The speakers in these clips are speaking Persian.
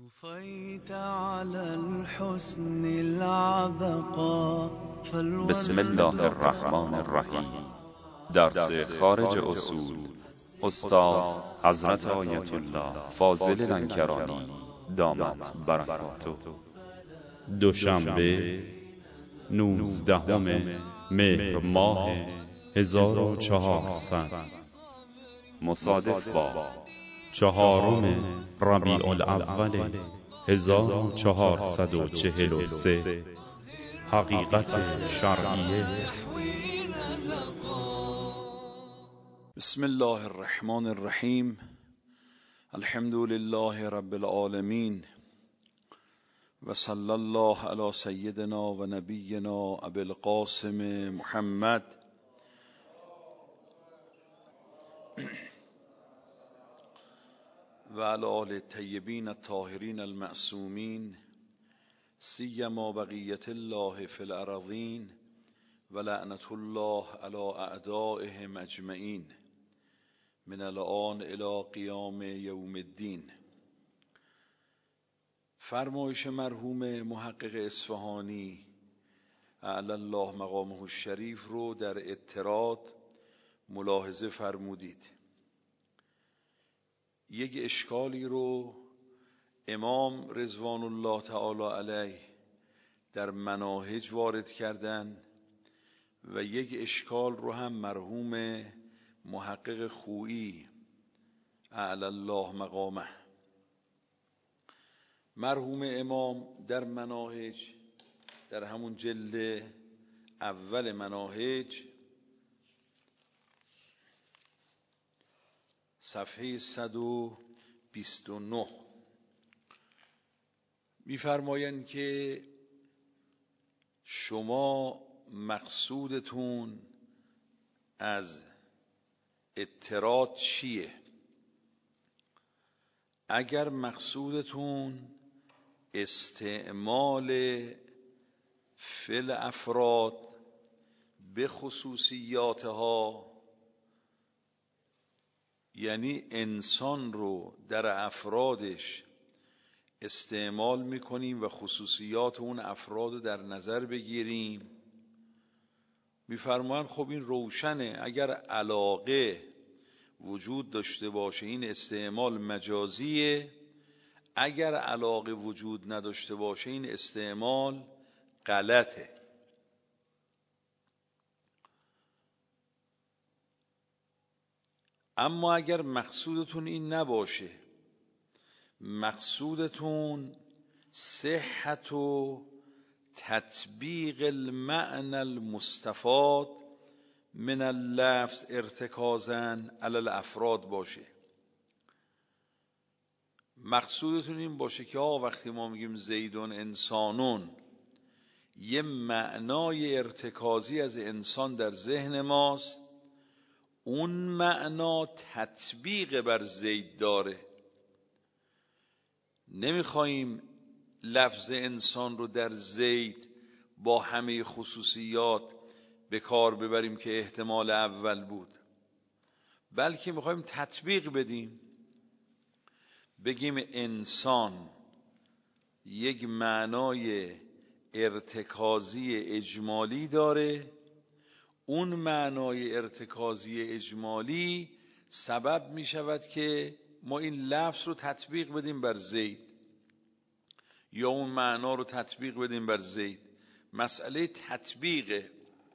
طفيت على الحسن العبقى بسم الله الرحمن الرحیم. درس خارج اصول استاد حضرت آیت الله فاضل لنکرانی دامت برکاته. دوشنبه 19 مهر ماه 1400 مصادف با 4 ربیع الاول 1443 حقیقت شرعیه. بسم الله الرحمن الرحیم. الحمد لله رب العالمین و صلی الله علی سیدنا و نبینا ابی القاسم محمد و علی آل الطیبین الطاهرین المعصومین سیما بقیت الله فی الارضین و لعنت الله علی اعدائهم اجمعین من الان الی قیام یوم الدین. فرمایش مرحوم محقق اصفهانی اعلی الله مقامه الشریف رو در اطراد ملاحظه فرمودید. یک اشکالی رو امام رضوان الله تعالی علیه در مناهج وارد کردن و یک اشکال رو هم مرحوم محقق خویی اعلی الله مقامه مرحوم امام در مناهج در همون جلد اول مناهج صفحه 129 می‌فرمایند که شما مقصودتون از اطراد چیه؟ اگر مقصودتون استعمال فعل افراد به خصوصیاتها، یعنی انسان رو در افرادش استعمال میکنیم و خصوصیات اون افراد رو در نظر بگیریم، میفرمایند خب این روشنه. اگر علاقه وجود داشته باشه این استعمال مجازیه، اگر علاقه وجود نداشته باشه این استعمال غلطه. اما اگر مقصودتون این نباشه، مقصودتون صحت و تطبیق المعنى المستفاد من اللفظ ارتکازاً علی الافراد باشه، مقصودتون این باشه که وقتی ما میگیم زیدون انسانون، یه معنای ارتکازی از انسان در ذهن ماست، اون معنا تطبیق بر زید داره. نمیخواییم لفظ انسان رو در زید با همه خصوصیات به کار ببریم که احتمال اول بود، بلکه میخوایم تطبیق بدیم، بگیم انسان یک معنای ارتکازی اجمالی داره، اون معنای ارتکازی اجمالی سبب می شود که ما این لفظ رو تطبیق بدیم بر زید یا اون معنا رو تطبیق بدیم بر زید. مسئله تطبیقه.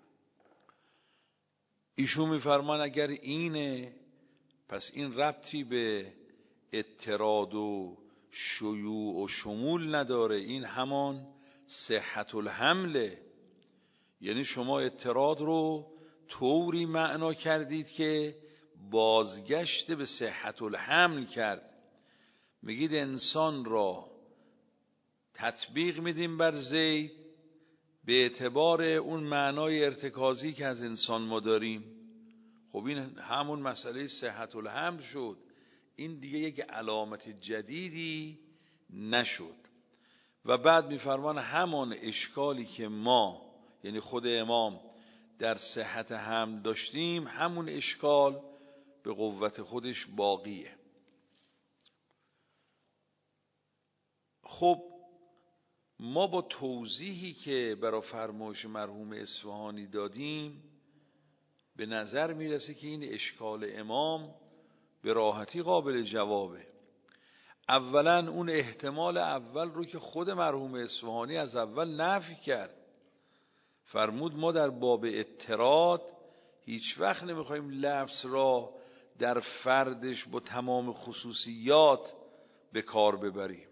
ایشون میفرمان اگر اینه پس این ربطی به اطراد و شیوع و شمول نداره، این همان صحت الحمله. یعنی شما اطراد رو طوری معنا کردید که بازگشت به صحت الحمل کرد. میگید انسان را تطبیق میدیم بر زید به اعتبار اون معنای ارتکازی که از انسان ما داریم. خب این همون مسئله صحت الحمل شد، این دیگه یک علامت جدیدی نشد. و بعد میفرمان همان اشکالی که ما یعنی خود امام در صحت حمل داشتیم، همون اشکال به قوت خودش باقیه. خب ما با توضیحی که برای فرمایش مرحوم اصفهانی دادیم به نظر میرسه که این اشکال امام به راحتی قابل جوابه. اولا اون احتمال اول رو که خود مرحوم اصفهانی از اول نفی کرد، فرمود ما در باب اطراد هیچ وقت نمیخوایم لفظ را در فردش با تمام خصوصیات به کار ببریم.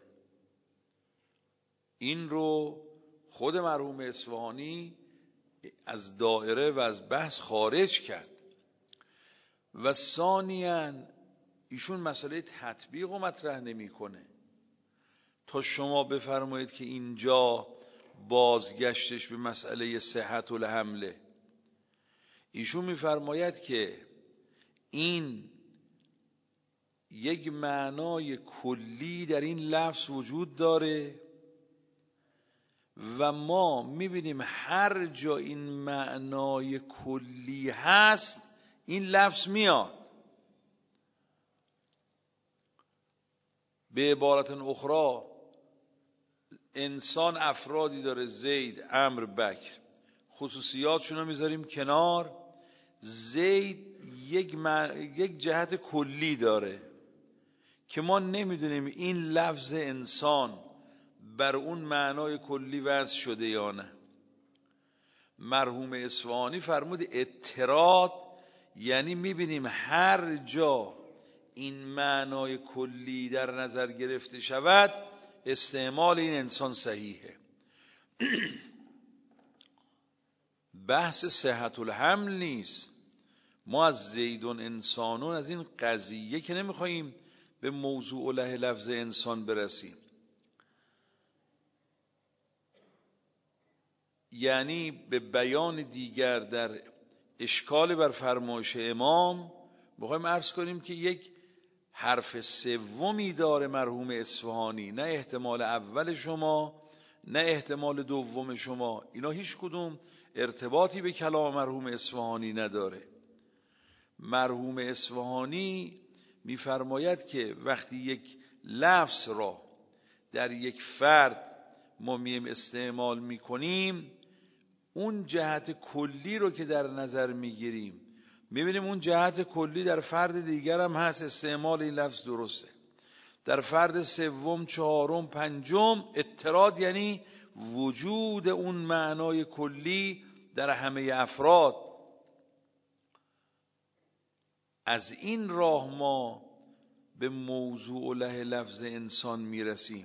این رو خود مرحوم اصفهانی از دایره و از بحث خارج کرد. و ثانیاً ایشون مسئله تطبیق رو مطرح نمیکنه تا شما بفرمایید که اینجا بازگشتش به مسئله صحت الحمله. ایشون میفرماید که این یک معنای کلی در این لفظ وجود داره و ما میبینیم هر جا این معنای کلی هست این لفظ میاد. به عبارت اخرى انسان افرادی داره، زید، عمرو، بکر، خصوصیاتشون رو میذاریم کنار. زید یک جهت کلی داره که ما نمیدونیم این لفظ انسان بر اون معنای کلی وضع شده یا نه. مرحوم اصفهانی فرمود اطراد یعنی میبینیم هر جا این معنای کلی در نظر گرفته شود استعمال این انسان صحیحه. بحث صحت الحمل نیست. ما از زیدون انسانون از این قضیه که نمیخواییم به موضوع له لفظ انسان برسیم. یعنی به بیان دیگر در اشکال بر فرمایش امام میخوایم عرض کنیم که یک حرف سومی داره مرحوم اصفهانی، نه احتمال اول شما نه احتمال دوم شما، اینا هیچ کدوم ارتباطی به کلام مرحوم اصفهانی نداره. مرحوم اصفهانی میفرماید که وقتی یک لفظ را در یک فرد ما میم استعمال میکنیم اون جهت کلی رو که در نظر میگیریم میبینیم اون جهت کلی در فرد دیگر هم هست، استعمال این لفظ درسته. در فرد سوم، چهارم، پنجم اطراد یعنی وجود اون معنای کلی در همه افراد. از این راه ما به موضوع له لفظ انسان میرسیم.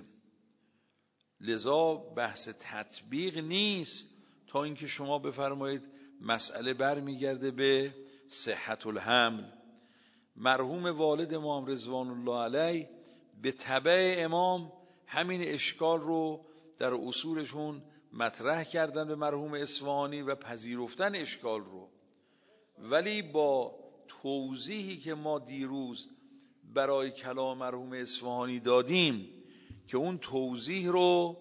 لذا بحث تطبیق نیست تا اینکه شما بفرمایید مسئله برمیگرده به صحت الحمل. مرحوم والد امام رضوان الله علیه به تبع امام همین اشکال رو در اصولشون مطرح کردن به مرحوم اصفهانی و پذیرفتن اشکال رو، ولی با توضیحی که ما دیروز برای کلام مرحوم اصفهانی دادیم که اون توضیح رو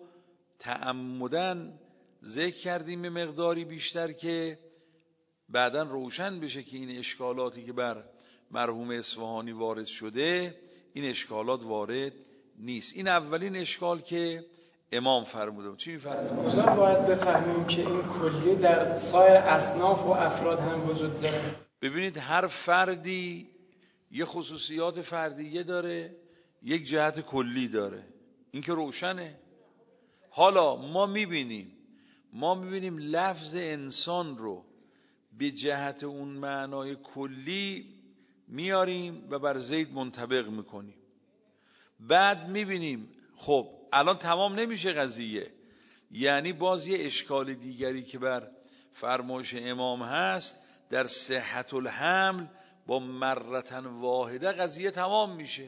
تعمدن ذکر کردیم به مقداری بیشتر که بعداً روشن بشه که این اشکالاتی که بر مرحوم اصفهانی وارد شده این اشکالات وارد نیست. این اولین اشکال که امام فرمودم. چی می‌فرمایید؟ کجا باید بفهمیم که این کلیه در سایر اصناف و افراد هم وجود داره؟ ببینید هر فردی یه خصوصیات فردیه داره، یک جهت کلی داره، این که روشنه. حالا ما میبینیم لفظ انسان رو به جهت اون معنای کلی میاریم و بر زید منطبق میکنیم. بعد میبینیم خب الان تمام نمیشه قضیه، یعنی باز یه اشکال دیگری که بر فرمایش امام هست در صحت الحمل با مرتن واحده قضیه تمام میشه.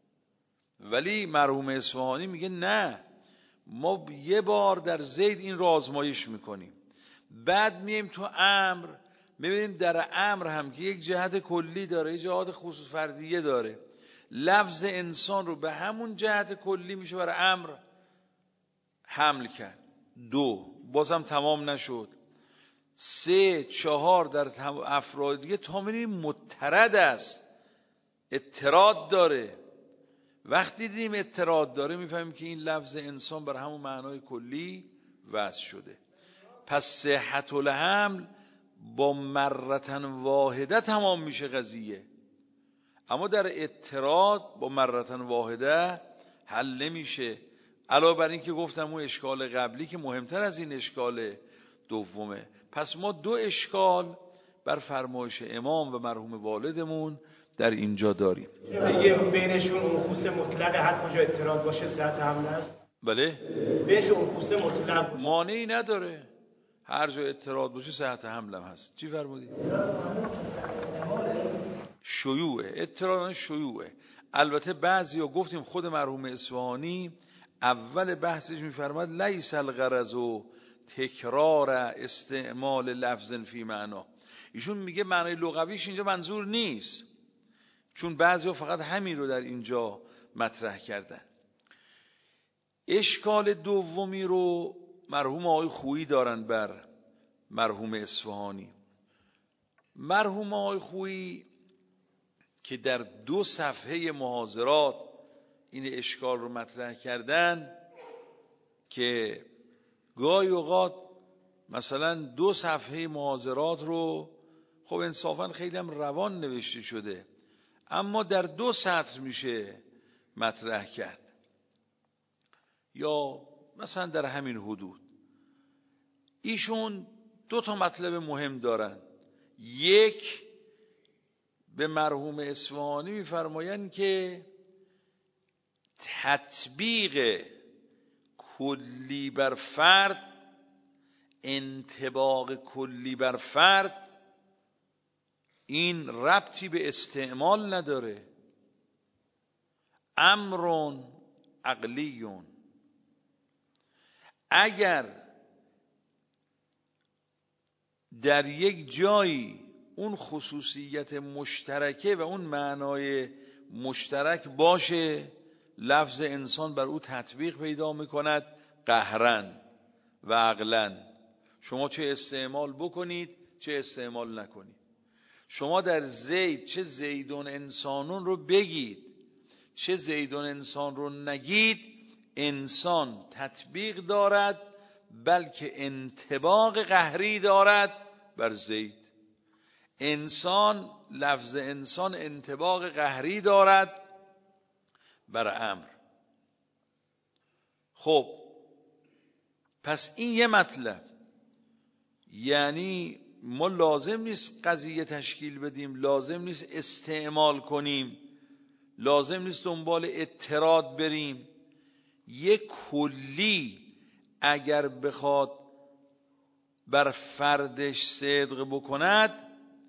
ولی مرحوم اصفهانی میگه نه، ما یه بار در زید این رو آزمایش میکنیم، بعد میایم تو امر میبینیم در امر هم که یک جهت کلی داره یک جهت خصوص فردیه داره، لفظ انسان رو به همون جهت کلی میشه برای امر حمل کرد. 2 بازم تمام نشد. 3 4 در افراد دیگه تا میبینیم مترد است، اطراد داره. وقتی دیدیم اضطراد داره میفهمیم که این لفظ انسان بر همون معنای کلی وضع شده. پس صحت الحمل با مرتن واحده تمام میشه قضیه، اما در اضطراد با مرتن واحده حل نمیشه. علاوه بر این که گفتم اون اشکال قبلی که مهمتر از این اشکال دومه. پس ما دو اشکال بر فرمایش امام و مرحوم والدمون در اینجا داریم. دیگه بینشون اونخوص مطلق هر کجا اضطراد باشه صحت حمل است؟ بله، بینشون اونخوص مطلق مانعی نداره، هر جا اضطراد باشه صحت حملم هست. چی فرمودید؟ شیوعه، اضطراد شیوعه. البته بعضیا گفتیم خود مرحوم اصفهانی اول بحثش میفرماد لیس الغرض و تکرار استعمال لفظ فی معنا. ایشون میگه معنای لغویش اینجا منظور نیست، چون بعضیا فقط همین رو در اینجا مطرح کردن. اشکال دومی رو مرحوم آقای خویی دارن بر مرحوم اصفهانی. مرحوم آقای خویی که در 2 صفحه محاضرات این اشکال رو مطرح کردن که گاهی اوقات مثلا 2 صفحه محاضرات رو خب انصافا خیلی هم روان نوشته شده، اما در 2 سطر میشه مطرح کرد، یا مثلا در همین حدود. ایشون 2 تا مطلب مهم دارن. یک، به مرحوم اصفهانی میفرمایند که تطبیق کلی بر فرد، انطباق کلی بر فرد، این ربطی به استعمال نداره، امر عقلیون. اگر در یک جایی اون خصوصیت مشترکه و اون معنای مشترک باشه، لفظ انسان بر او تطبیق پیدا میکند قهرن و عقلن. شما چه استعمال بکنید چه استعمال نکنید، شما در زید چه زیدون انسانون رو بگید چه زیدون انسان رو نگید، انسان تطبیق دارد، بلکه انطباق قهری دارد بر زید. انسان، لفظ انسان انطباق قهری دارد بر امر. خب پس این یه مطلب، یعنی ما لازم نیست قضیه تشکیل بدیم، لازم نیست استعمال کنیم، لازم نیست دنبال اضطراد بریم. یک کلی اگر بخواد بر فردش صدق بکند،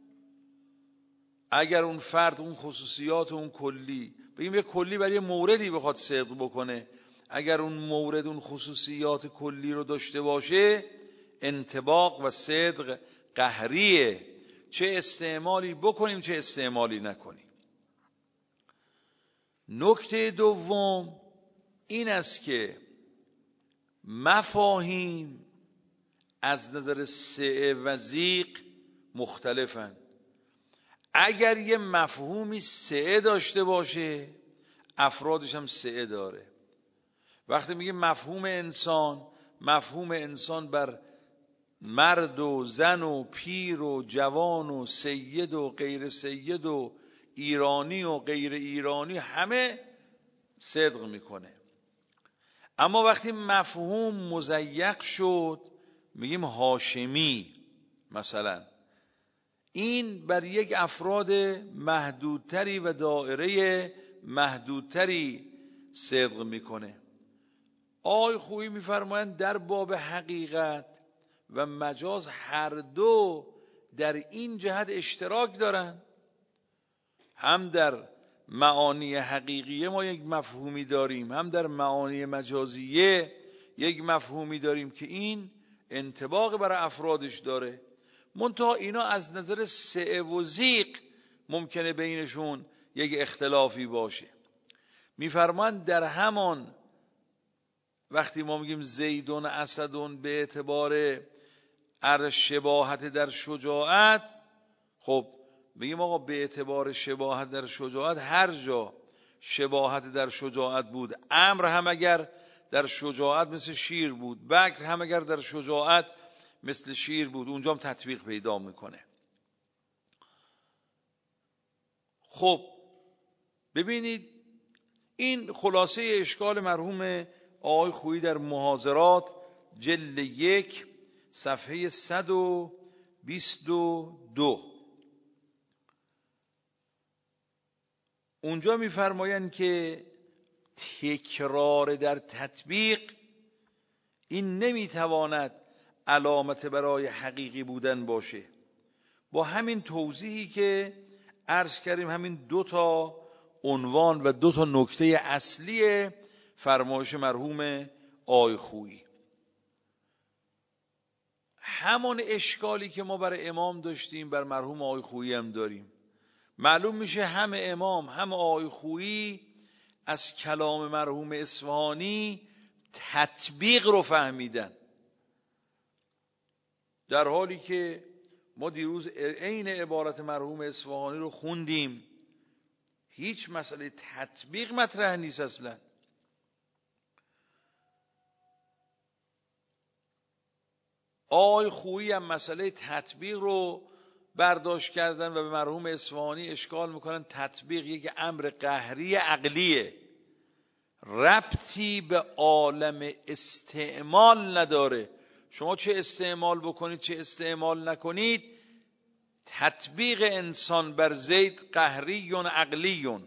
اگر اون فرد اون خصوصیات اون کلی، بگیم یک کلی برای یه موردی بخواد صدق بکنه، اگر اون مورد اون خصوصیات کلی رو داشته باشه، انطباق و صدق قهریه، چه استعمالی بکنیم چه استعمالی نکنیم. نکته دوم این است که مفاهیم از نظر سعه و ضیق مختلفن. اگر یه مفهومی سعه داشته باشه، افرادش هم سعه داره. وقتی میگه مفهوم انسان بر مرد و زن و پیر و جوان و سید و غیر سید و ایرانی و غیر ایرانی همه صدق میکنه. اما وقتی مفهوم مضیق شد، میگیم هاشمی مثلا، این بر یک افراد محدودتری و دائره محدودتری صدق میکنه. آقای خویی میفرمایند در باب حقیقت و مجاز هر دو در این جهت اشتراک دارن. هم در معانی حقیقیه ما یک مفهومی داریم، هم در معانی مجازیه یک مفهومی داریم که این انطباق برای افرادش داره. منتها اینا از نظر سعه و ضیق ممکنه بینشون یک اختلافی باشه. میفرمان در همان وقتی ما میگیم زیدون اسدون به اعتبار شباهت در شجاعت، خب بگیم آقا به اعتبار شباهت در شجاعت هر جا شباهت در شجاعت بود، عمرو هم اگر در شجاعت مثل شیر بود، بکر هم اگر در شجاعت مثل شیر بود، اونجا هم تطبیق پیدا میکنه. خب ببینید این خلاصه اشکال مرحوم آقای خویی در محاضرات جلد 1 صفحه 122. اونجا می‌فرمایند که تکرار در تطبیق این نمیتواند علامت برای حقیقی بودن باشه. با همین توضیحی که عرض کردیم، همین 2 تا عنوان و 2 تا نکته اصلی فرمایش مرحوم آقای خویی. همون اشکالی که ما بر امام داشتیم بر مرحوم آقای خویی هم داریم. معلوم میشه هم امام هم آقای خویی از کلام مرحوم اصفهانی تطبیق رو فهمیدن، در حالی که ما دیروز عین عبارت مرحوم اصفهانی رو خوندیم، هیچ مسئله تطبیق مطرح نیست اصلا. آقای خویی هم مسئله تطبیق رو برداشت کردن و به مرحوم اصفهانی اشکال میکنن تطبیق یک امر قهری عقلیه، ربطی به عالم استعمال نداره. شما چه استعمال بکنید چه استعمال نکنید، تطبیق انسان بر زید قهری عقلی.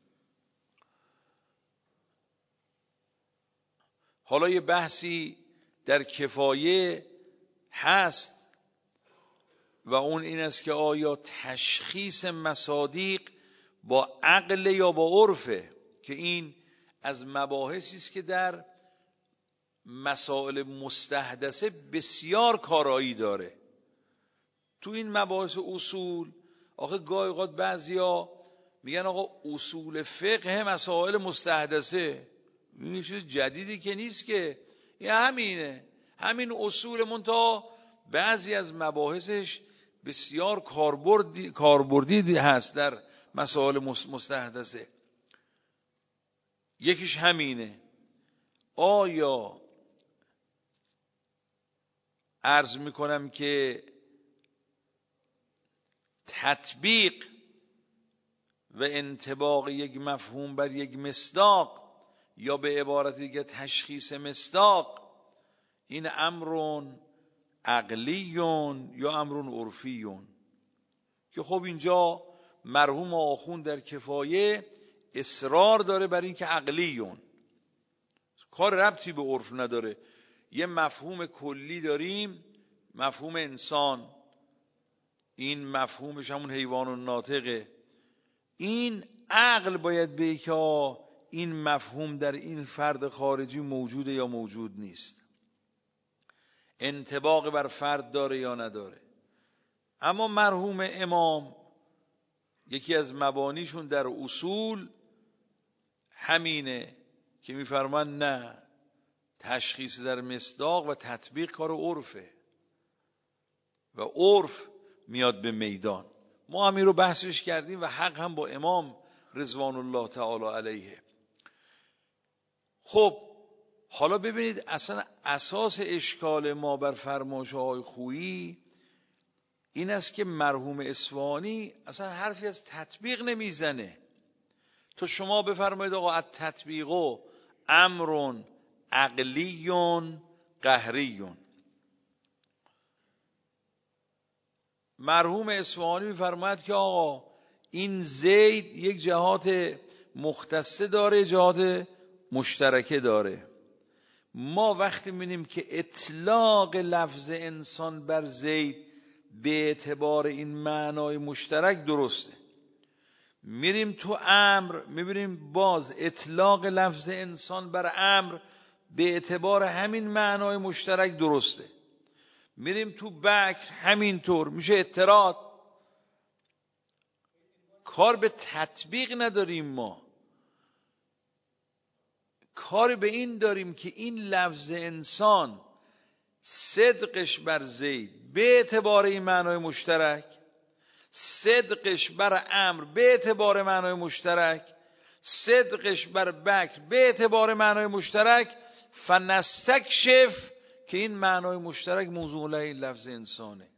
حالا یه بحثی در کفایه هست و اون این است که آیا تشخیص مصادیق با عقل یا با عرفه، که این از مباحثی است که در مسائل مستحدثه بسیار کارایی داره. تو این مباحث اصول آخه گاهی اوقات بعضیا میگن آقا اصول فقه مسائل مستحدثه، این چیز جدیدی که نیست که، این همینه، همین اصول منتها بعضی از مباحثش بسیار کاربردی هست در مسائل مستحدثه. یکیش همینه، آیا عرض میکنم که تطبیق و انطباق یک مفهوم بر یک مصداق، یا به عبارت دیگه تشخیص مصداق، این امرون عقلیون یا امرون عرفیون، که خب اینجا مرحوم آخوند در کفایه اصرار داره بر این که عقلیون، کار ربطی به عرف نداره. یه مفهوم کلی داریم، مفهوم انسان، این مفهومش همون حیوان و ناطقه، این عقل باید بگه که این مفهوم در این فرد خارجی موجوده یا موجود نیست، انطباق بر فرد داره یا نداره. اما مرحوم امام یکی از مبانیشون در اصول همینه که میفرمان نه، تشخیص در مصداق و تطبیق کار عرفه و عرف میاد به میدان. ما همین رو بحثش کردیم و حق هم با امام رضوان الله تعالی علیه. خب حالا ببینید اصلا اساس اشکال ما بر فرمایش آقای خویی این است که مرحوم اصفهانی اصلا حرفی از تطبیق نمیزنه. تو شما بفرمایید آقا التطبیق امر عقلی قهری، مرحوم اصفهانی میفرماید که آقا این زید یک جهات مختصه داره، جهات مشترکه داره. ما وقتی می‌بینیم که اطلاق لفظ انسان بر زید به اعتبار این معنای مشترک درسته، میریم تو امر می‌بینیم باز اطلاق لفظ انسان بر امر به اعتبار همین معنای مشترک درسته، میریم تو بکر همینطور، میشه اعتراض. کار به تطبیق نداریم، ما کار به این داریم که این لفظ انسان صدقش بر زید به اعتبار این معنای مشترک، صدقش بر امر به اعتبار معنای مشترک، صدقش بر بکر به اعتبار معنای مشترک، فنستکشف که این معنای مشترک موضوع له این لفظ انسانه.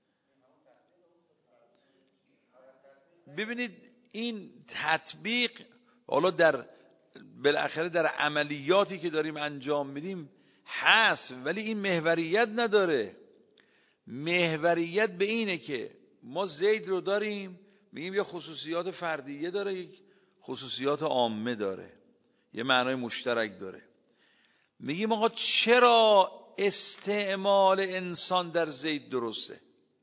ببینید این تطبیق حالا بالاخره در عملیاتی که داریم انجام میدیم هست، ولی این محوریت نداره. محوریت به اینه که ما زید رو داریم، میگیم یه خصوصیات فردیه داره، یک خصوصیات عامه داره، یه معنای مشترک داره. میگیم آقا چرا استعمال انسان در زید درسته؟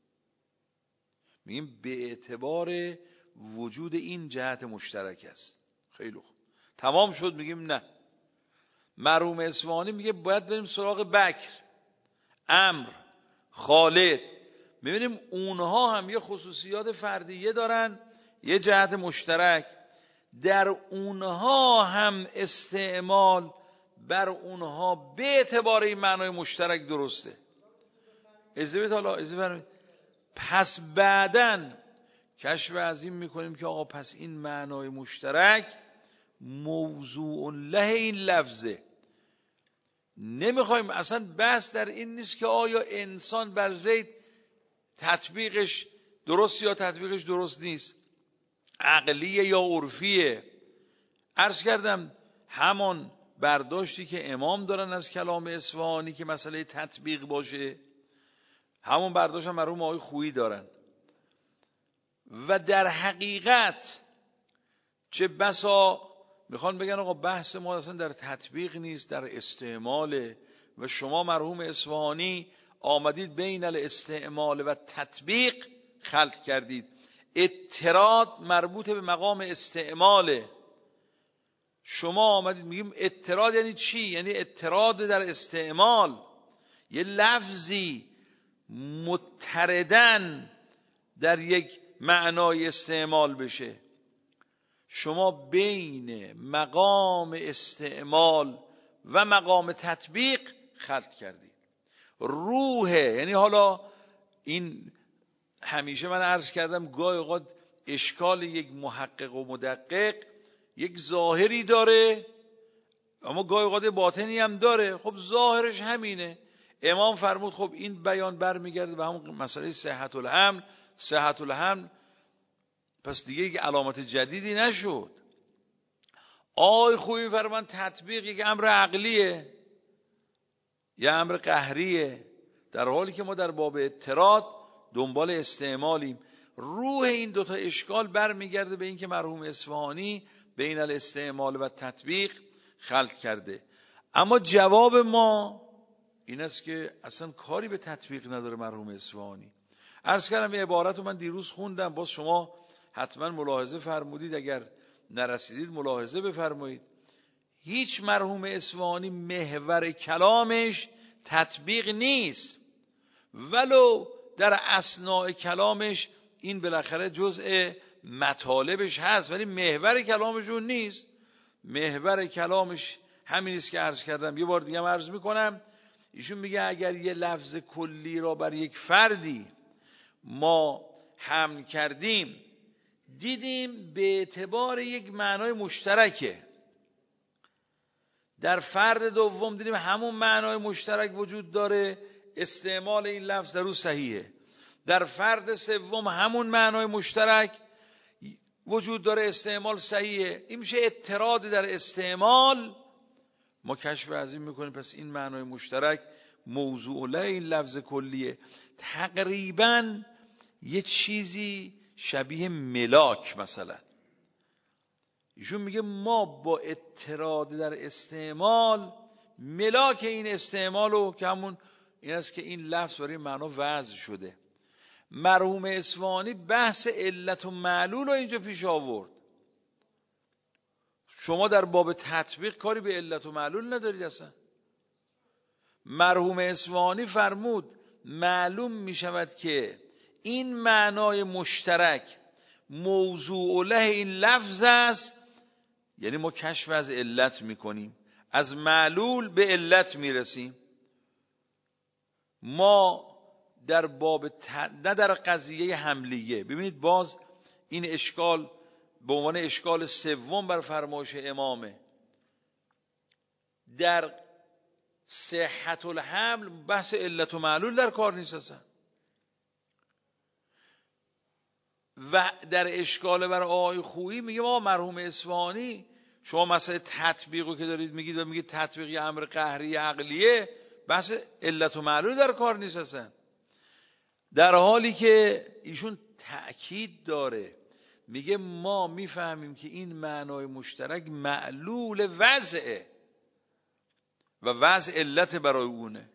میگیم به اعتبار وجود این جهت مشترک است. خیلی خوب، تمام شد. میگیم نه، مرحوم اصفهانی میگه باید بریم سراغ بکر، عمرو، خالد. میبینیم اونها هم یه خصوصیات فردیه دارن، یه جهت مشترک، در اونها هم استعمال بر اونها به اعتبار این معنای مشترک درسته. پس بعداً کشف عظیم میکنیم که آقا پس این معنای مشترک موضوع له این لفظه. نمیخوایم، اصلا بحث در این نیست که آیا انسان بر زید تطبیقش درست یا تطبیقش درست نیست، عقلیه یا عرفیه. عرض کردم همان برداشتی که امام دارن از کلام اصفهانی که مسئله تطبیق باشه، همون برداشت هم مرحوم آقای خویی دارن. و در حقیقت چه بسا میخوان بگن آقا بحث ما اصلا در تطبیق نیست، در استعماله، و شما مرحوم اصفهانی آمدید بین الاستعمال و تطبیق خلط کردید. اطراد مربوط به مقام استعماله. شما آمدید میگیم اطراد یعنی چی؟ یعنی اطراد در استعمال، یه لفظی متردن در یک معنای استعمال بشه. شما بین مقام استعمال و مقام تطبیق خلط کردید. روحه، یعنی حالا این همیشه من عرض کردم گاهی اوقات اشکال یک محقق و مدقق یک ظاهری داره اما گاهی اوقات باطنی هم داره. خب ظاهرش همینه. امام فرمود خب این بیان برمیگرده به همون مسئله صحت الحمل. صحت الحمل پس دیگه یک علامت جدیدی نشد. آی خوبی فرمان تطبیق یک امر عقلیه یا امر قهریه، در حالی که ما در باب اطراد دنبال استعمالیم. روح این دوتا اشکال برمیگرده به این که مرحوم اصفهانی بین الاستعمال و تطبیق خلط کرده. اما جواب ما این است که اصلا کاری به تطبیق نداره مرحوم اصفهانی. عرض کردم این عبارت رو من دیروز خوندم، باز شما حتما ملاحظه فرمودید، اگر نرسیدید ملاحظه بفرمایید. هیچ مرحوم اصفهانی محور کلامش تطبیق نیست، ولو در اثناء کلامش این بالاخره جزء مطالبش هست، ولی محور کلامش اون نیست. محور کلامش همین است که عرض کردم. یه بار دیگه هم عرض میکنم، ایشون میگه اگر یه لفظ کلی را بر یک فردی ما حمل کردیم دیدیم به اعتبار یک معنای مشترکه، در فرد دوم دیدیم همون معنای مشترک وجود داره، استعمال این لفظ در او صحیحه، در فرد سوم همون معنای مشترک وجود داره، استعمال صحیحه. این میشه اطراد در استعمال. ما کشف عظیم میکنیم پس این معنای مشترک موضوع له این لفظ کلیه. تقریبا یه چیزی شبیه ملاک مثلا. ایشون میگه ما با اطراد در استعمال ملاک این استعمالو که همون این است که این لفظ برای معنا وضع شده. مرحوم اصفهانی بحث علت و معلول رو اینجا پیش آورد. شما در باب تطبیق کاری به علت و معلول ندارید اصلا. مرحوم اصفهانی فرمود معلوم می شود که این معنای مشترک موضوع له این لفظ است، یعنی ما کشف از علت می کنیم، از معلول به علت می رسیم. ما در باب نه در قضیه حملیه. ببینید باز این اشکال به عنوان اشکال سوم بر فرمایش امامه. در صحت الحمل بحث علت و معلول در کار نیست اصلا. و در اشکال بر آقای خویی میگه ما مرحوم اصفهانی شما مسئله تطبیقو که دارید میگید و میگید تطبیق یه امر قهری عقلیه، بحث علت و معلول در کار نیست اصلا. در حالی که ایشون تأکید داره، میگه ما میفهمیم که این معنای مشترک معلول وضعه و وضع علت برای اونه،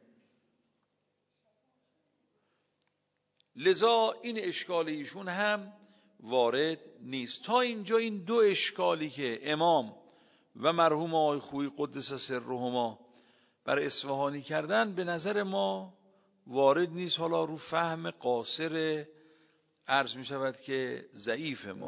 لذا این اشکال ایشون هم وارد نیست. تا اینجا این دو اشکالی که امام و مرحوم آقای خویی قدس سرهما بر اصفهانی کردن به نظر ما وارد نیست. حالا رو فهم قاصر عرض می شود که ضعیف ما.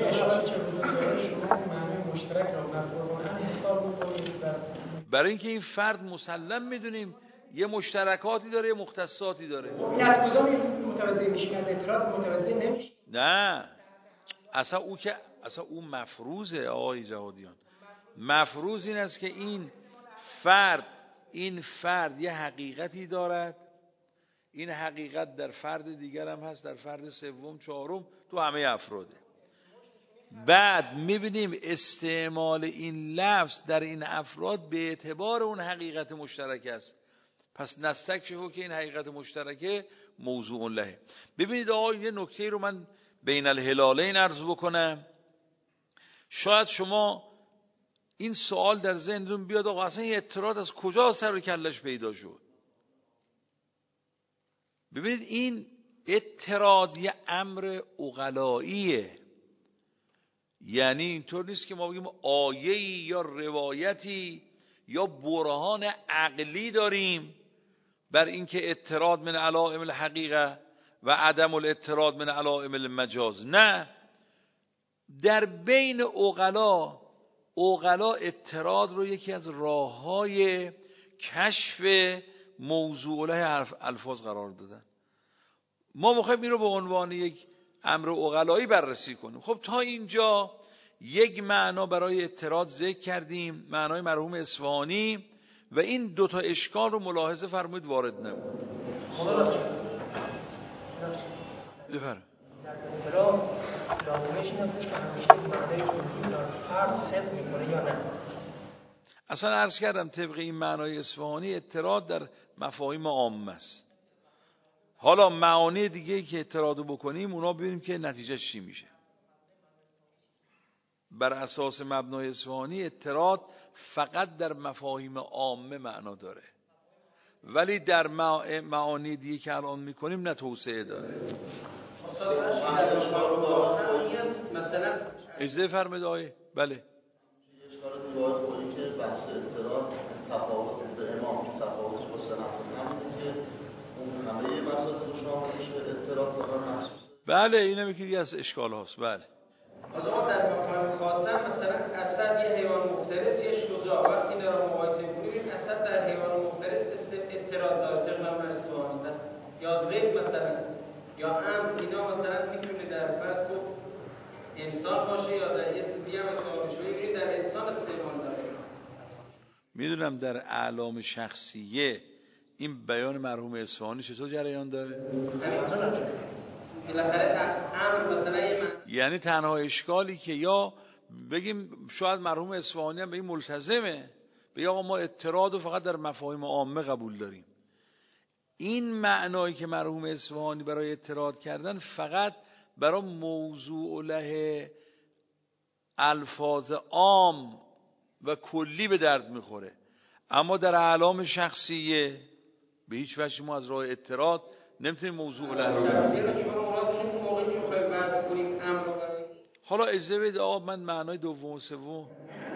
برای اینکه این فرد مسلم میدونیم یه مشترکاتی داره یه مختصاتی داره. این از کجا متوجه میشیم؟ از اعتراض متوجه نمیشیم؟ نه اصلا او مفروضه آقای جهادیان. مفروض این است که این فرد یه حقیقتی دارد، این حقیقت در فرد دیگر هم هست، در فرد سوم چهارم، تو همه افراده. بعد میبینیم استعمال این لفظ در این افراد به اعتبار اون حقیقت مشترک است. پس نستکشفه که این حقیقت مشترکه موضوع لهه. ببینید آقا یه نکته رو من بین الهلالین عرض بکنم. شاید شما این سوال در ذهنتون بیاد آقا اصلا این اعتراض از کجا سر و کلش پیدا شد؟ ببینید این اعتراض یه امر عقلاییه، یعنی اینطور نیست که ما بگیم آیه‌ای یا روایتی یا برهان عقلی داریم بر اینکه اعتراض من علائم الحقیقه و عدم الاعتراض من علائم المجاز. نه، در بین عقلا اعتراض رو یکی از راه‌های کشف موضوع له الفاظ قرار دادن. ما می‌خوایم این رو به عنوان یک امر عقلایی بررسی کنیم. خب تا اینجا یک معنا برای اعتراض ذکر کردیم، معنای مرحوم اصفهانی، و این دوتا اشکال رو ملاحظه فرمایید وارد نمود. بفرمایید. اعتراض لازمش این است که همیشه معنای وجود داره، فرد صدق می‌کنه یا نه. اصلا عرض کردم طبق این معنای اصفهانی اعتراض در مفاهیم عامه است. حالا معانی دیگه که اعتراض بکنیم اونا ببینیم که نتیجه چی میشه. بر اساس مبنای اصفهانی اعتراض فقط در مفاهیم عامه معنا داره، ولی در معانی دیگه که الان میکنیم نه توسعه داره. اجازه فرمایید آقای. بله. اشکال دیوار خوری که بحث اعتراض تفاوت به امام تفاوتش با سنت همینه که اون همه مسائل رو شامل میشه، اعتراض فقط مخصوص. بله اینم یکی از اشکال هاست. بله. از ما در مفاهیم خاصه مثلا اسد یه حیوان مفترس یه شجاع، وقتی اینا رو مقایسه می‌کنیم اسد در حیوان مفترس اعتراض داره طبق اصفهانی، یا زید مثلا یا امر، اینا مثلا میتونه در فرض کو انسان باشه یا در یه چیز دیگه هم استعمال بشه، ببینید در انسان استعمال داره. میدونم در اعلام شخصیه این بیان مرحوم اصفهانی چطور جریان داره؟ یعنی تنها اشکالی که یا بگیم شاید مرحوم اصفهانی هم به این ملتزمه، بگه آقا ما اعتراض رو فقط در مفاهیم عامه قبول داریم. این معنایی که مرحوم اصفهانی برای اعتراض کردن فقط برای موضوع له الفاظ عام و کلی به درد میخوره، اما در اعلام شخصیه به هیچ وجه ما از راه اعتراض نمیتونیم موضوع له. حالا اجازه بدید آقا من معنای دوم و سوم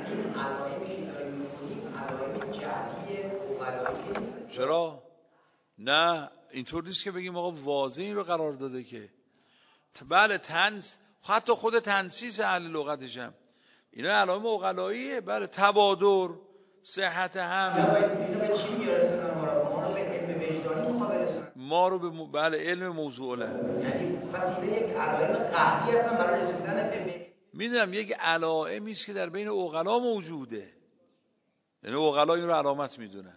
چرا؟ نه اینطور نیست که بگیم آقا واضح این رو قرار داده که بله حتی خود تنسیس اهل لغتش هم اینا علائم عقلاییه. بله تبادر، صحت هم، اینو به چی میرسونه؟ ما رو به علم وجدانی میخواد برسونه، ما رو به بله علم موضوع له، یعنی پس اینا یک علائم قهری هستن برای رسیدن به میدونم یک علائمی است که در بین عقلا موجوده، یعنی عقلا این رو علامت میدونن.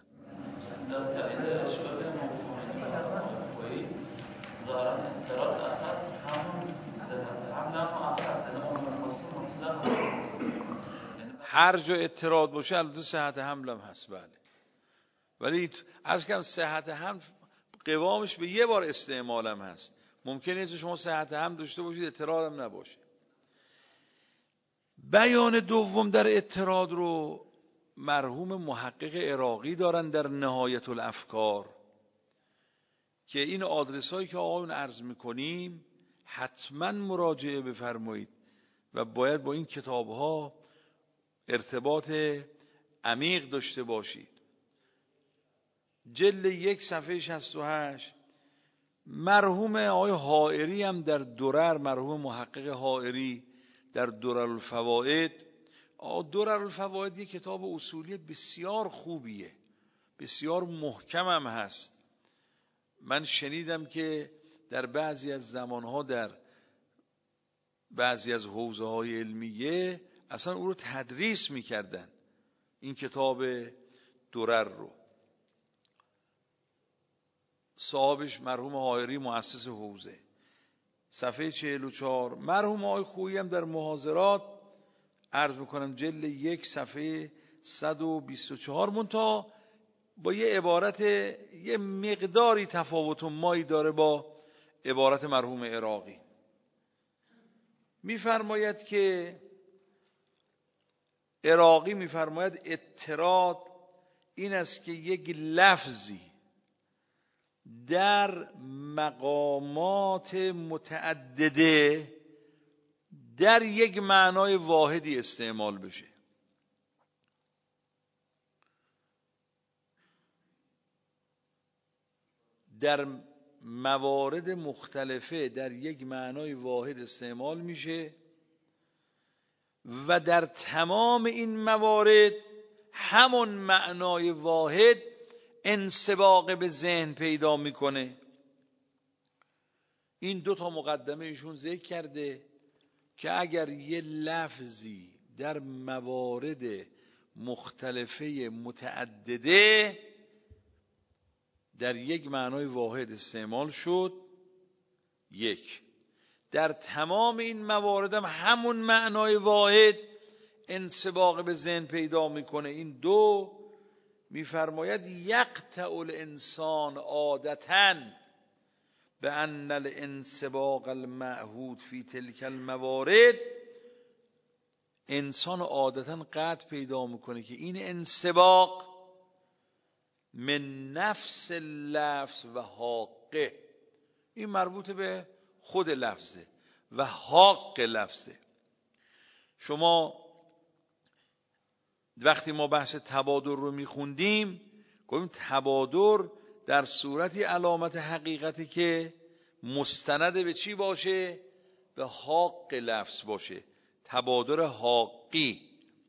هر جا اضطراد باشه البته صحت حمل هم هست، بله، ولی عرض کنم صحت حمل قوامش به یه بار استعمال هم هست. ممکنه شما صحت حمل داشته باشید اضطراد هم نباشه. بیان دوم در اضطراد رو مرحوم محقق عراقی دارن در نهایت الافکار که این آدرس هایی که آقایون عرض میکنیم حتما مراجعه بفرمایید و باید با این کتاب ها ارتباط عمیق داشته باشید. جلد 1 صفحه 68 مرحوم آقای حائری هم در درر، مرحوم محقق حائری در دررالفوائد، دررالفوائد یک کتاب اصولی بسیار خوبیه، بسیار محکم هم هست. من شنیدم که در بعضی از زمانها در بعضی از حوزه های علمیه اصلا او رو تدریس میکردن، این کتاب درر رو. صاحبش مرحوم حائری مؤسس حوزه. صفحه 44 مرحوم آقای خویی هم در محاضرات عرض میکنم جلد 1 صفحه 124 منتها با یه عبارت یه مقداری تفاوت و مایی داره با عبارت مرحوم عراقی. میفرماید که عراقی میفرماید اضطراد این است که یک لفظی در مقامات متعدده در یک معنای واحدی استعمال بشه. در موارد مختلفه در یک معنای واحد استعمال میشه و در تمام این موارد همون معنای واحد انسباق به ذهن پیدا میکنه. این 2 مقدمه ایشون ذکر کرده که اگر یه لفظی در موارد مختلفه متعدده در یک معنای واحد استعمال شد، 1 در تمام این موارد هم همون معنای واحد انسباق به ذهن پیدا میکنه، این 2 میفرماید یقطع الانسان عادتاً به ان الانسباق المعهود فی تلک الموارد، انسان عادتاً قطع پیدا میکنه که این انسباق من نفس لفظ و حاقه، این مربوط به خود لفظه و حاق لفظه. شما وقتی ما بحث تبادر رو میخوندیم گفتیم تبادر در صورتی علامت حقیقتی که مستند به چی باشه؟ به حاق لفظ باشه، تبادر حاقی.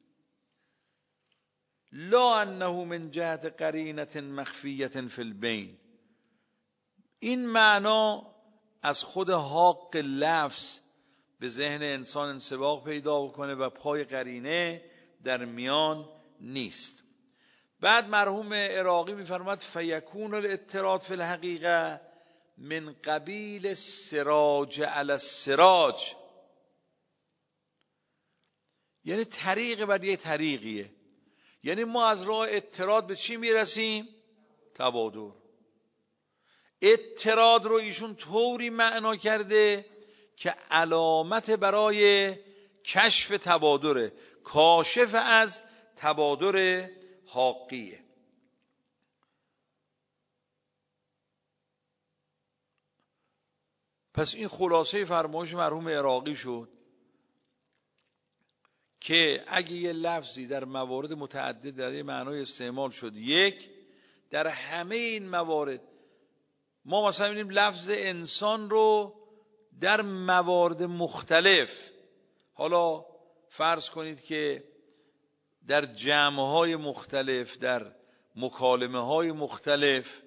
لا انه من جهت قرینه مخفیه فی البین، این معنا از خود حاق لفظ به ذهن انسان انسباق پیدا بکنه و پای قرینه در میان نیست. بعد مرحوم عراقی میفرماد فیکون الاضطراد فی الحقیقه من قبیل سراج علی السراج، یعنی طریق بر یه طریقیه، یعنی ما از راه اضطراد به چی میرسیم؟ تبادر. اضطراد رو ایشون طوری معنا کرده که علامت برای کشف تبادره، کاشف از تبادر حاقیه. پس این خلاصه فرمایش مرحوم عراقی شد که اگه یه لفظی در موارد متعدد در یه معنای استعمال شد، 1 در همه این موارد، ما مثلا می‌بینیم لفظ انسان رو در موارد مختلف، حالا فرض کنید که در جمع‌های مختلف، در مکالمه‌های مختلف،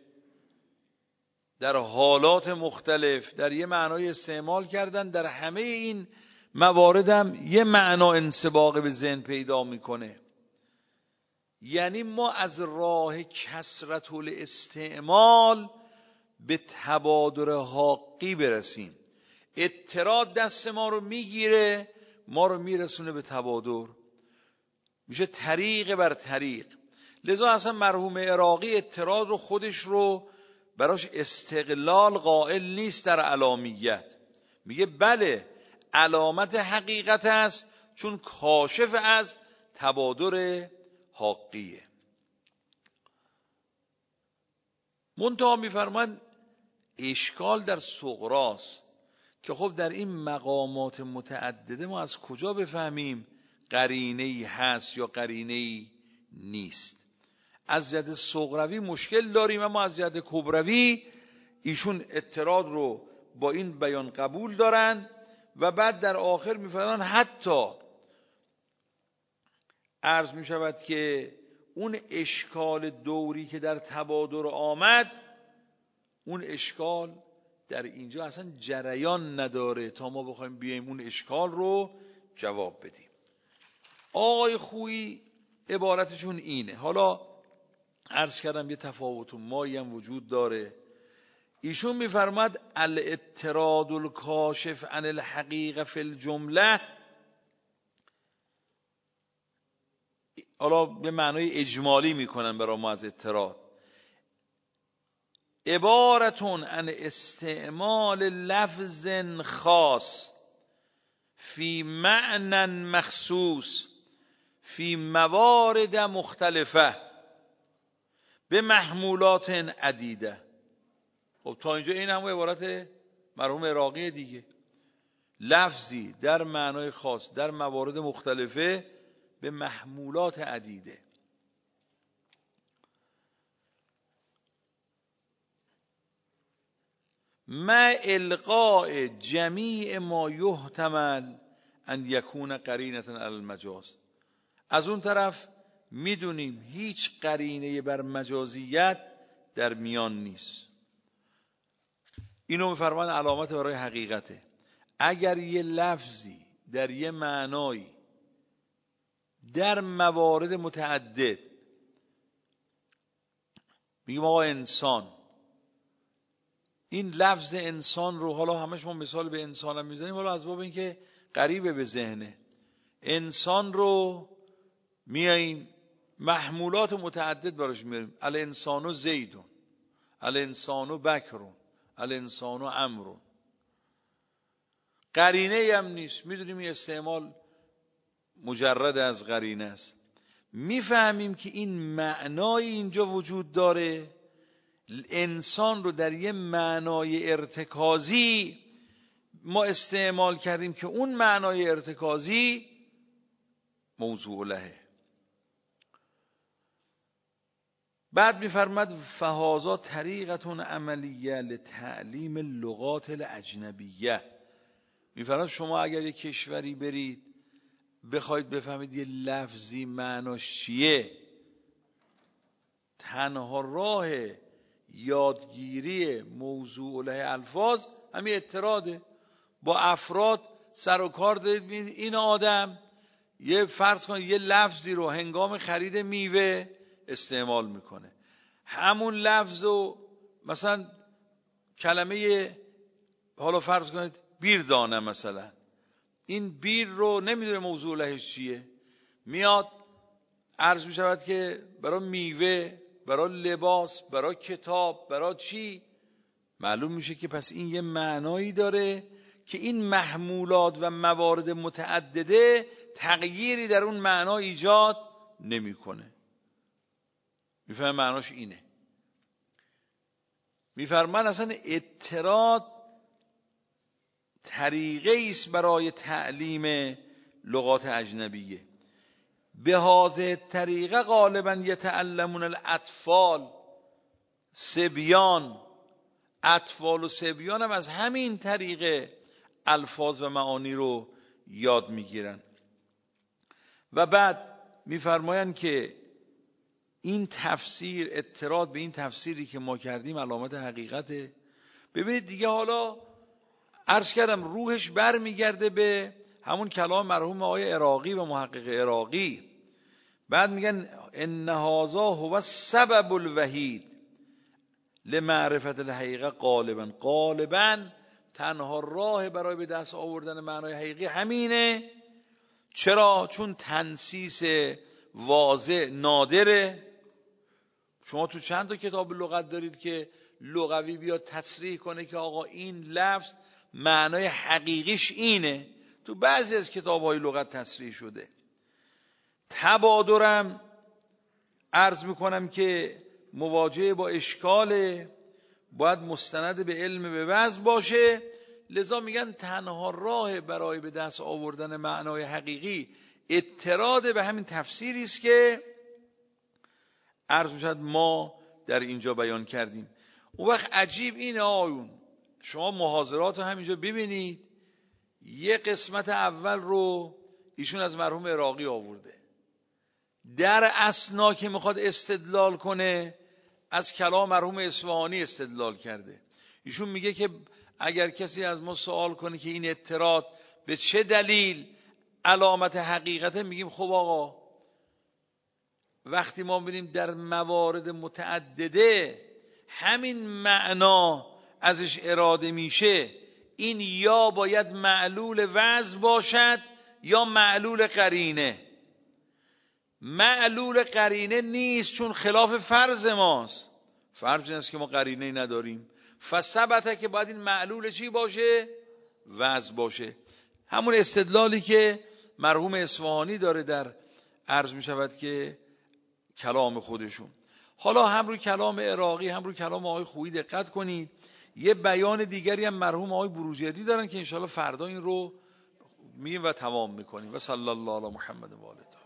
در حالات مختلف در یه معنای استعمال کردن، در همه این مواردم یه معنا انسباق به ذهن پیدا میکنه. یعنی ما از راه کثرت الاستعمال به تبادر حقی برسیم. اطراد دست ما رو میگیره، ما رو میرسونه به تبادر، میشه طریق بر طریق. لذا اصلا مرحوم عراقی اطراد رو خودش رو براش استقلال قائل نیست در علامیت. میگه بله علامت حقیقت است، چون کاشف از تبادر حقیه. منتها میفرماید اشکال در صغراست که خب در این مقامات متعدده ما از کجا بفهمیم قرینه‌ای هست یا قرینه‌ای نیست. از جهت صغروی مشکل داریم، اما از جهت کبروی ایشون اطراد رو با این بیان قبول دارن و بعد در آخر میفرمان حتی عرض میشود که اون اشکال دوری که در تبادر آمد، اون اشکال در اینجا اصلا جریان نداره تا ما بخوایم بیایم اون اشکال رو جواب بدیم. آقای خویی عبارتشون اینه. حالا عرض کردم یه تفاوت مایی هم وجود داره. ایشون میفرماد الاطراد الکاشف عن الحقیقه فی الجمله، حالا به معنای اجمالی میکنن برای ما از اطراد، عبارتون عن استعمال لفظ خاص فی معنی مخصوص فی موارد مختلفه به محمولات عدیده. خب تا اینجا این هم عبارت مرحوم عراقی دیگه، لفظی در معنای خاص در موارد مختلفه به محمولات عدیده. ما القاء جمیع ما یحتمل ان یکون قرینة علی المجاز. از اون طرف میدونیم هیچ قرینه بر مجازیت در میان نیست. اینو میفرمان علامت برای حقیقته. اگر یه لفظی در یه معنایی در موارد متعدد، میگیم آقا انسان، این لفظ انسان رو حالا همش ما مثال به انسان هم میزنیم، حالا از باب این که قریبه به ذهنه، انسان رو میاییم محمولات متعدد براش میاریم، الانسان زیدون، الانسان بکرون، الانسان عمرون، قرینه هم نیست، میدونیم این استعمال مجرد از قرینه است. میفهمیم که این معنای اینجا وجود داره، انسان رو در یه معنای ارتکازی ما استعمال کردیم که اون معنای ارتکازی موضوع لهه. بعد میفرماد فهذا طریقة عملیه لتعلیم اللغات الاجنبیه. میفرماد شما اگر یک کشوری برید بخواید بفهمید یه لفظی معناش چیه، تنها راه یادگیری موضوع له الفاظ همین اطراده. با افراد سر و کار دارید، این آدم یه فرض کنید یه لفظی رو هنگام خرید میوه استعمال میکنه، همون لفظ رو مثلا کلمه حالا فرض کنید بیر دانه، مثلا این بیر رو نمیدونه موضوع لهش چیه، میاد عرض میشود که برای میوه، برای لباس، برای کتاب، برای چی، معلوم میشه که پس این یه معنایی داره که این محمولات و موارد متعدده تغییری در اون معنا ایجاد نمیکنه. میفهم معناش اینه. میفرمان اصلا اطراد طریقه است برای تعلیم لغات اجنبیه. به هذه طریقه غالبا یتعلمون الاطفال، صبیان، اطفال و صبیان هم از همین طریقه الفاظ و معانی رو یاد میگیرن. و بعد میفرمایند که این تفسیر، اطراد به این تفسیری که ما کردیم علامت حقیقته. ببینید دیگه حالا عرض کردم روحش بر میگرده به همون کلام مرحوم آقای عراقی و محقق عراقی. بعد میگن ان هذا هو السبب الوحید لمعرفت الحقیقه غالبا تنها راه برای به دست آوردن معنای حقیقی همینه. چرا؟ چون تنصیص واضح نادره. شما تو چند تا کتاب لغت دارید که لغوی بیاد تصریح کنه که آقا این لفظ معنای حقیقیش اینه؟ تو بعضی از کتاب‌های لغت تصریح شده. تبادرم عرض میکنم که مواجهه با اشکال باید مستند به علم به وضع باشه. لذا میگن تنها راه برای به دست آوردن معنای حقیقی اطراد به همین تفسیری است که عرض میشد ما در اینجا بیان کردیم. اون وقت عجیب اینه آیون، شما محاضرات رو همینجا ببینید. یه قسمت اول رو ایشون از مرحوم عراقی آورده، در اثنا که میخواد استدلال کنه از کلام مرحوم اصفهانی استدلال کرده. ایشون میگه که اگر کسی از ما سوال کنه که این اطراد به چه دلیل علامت حقیقته، میگیم خب آقا وقتی ما ببینیم در موارد متعدده همین معنا ازش اراده میشه، این یا باید معلول وضع باشد یا معلول قرینه. معلول قرینه نیست، چون خلاف فرض ماست. فرض این است که ما قرینه نداریم، فثبته که باید این معلول چی باشه؟ وضع باشه. همون استدلالی که مرحوم اصفهانی داره در عرض می شود که کلام خودشون. حالا هم روی کلام عراقی هم روی کلام آقای خویی دقت کنید. یه بیان دیگری هم مرحوم آقای بروجردی دارن که انشاءالله فردا این رو میگیم و تمام میکنیم. و صلی الله علی محمد و آله.